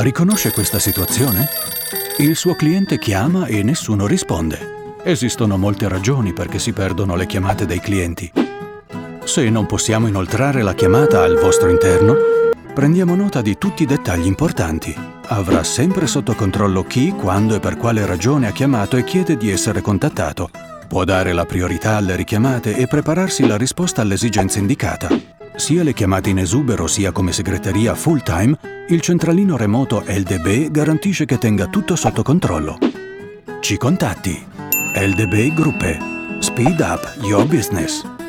Riconosce questa situazione? Il suo cliente chiama e nessuno risponde. Esistono molte ragioni perché si perdono le chiamate dei clienti. Se non possiamo inoltrare la chiamata al vostro interno, prendiamo nota di tutti i dettagli importanti. Avrà sempre sotto controllo chi, quando e per quale ragione ha chiamato e chiede di essere contattato. Può dare la priorità alle richiamate e prepararsi la risposta all'esigenza indicata. Sia le chiamate in esubero sia come segreteria full time, il centralino remoto LDB garantisce che tenga tutto sotto controllo. Ci contatti. LDB Gruppe. Speed up your business.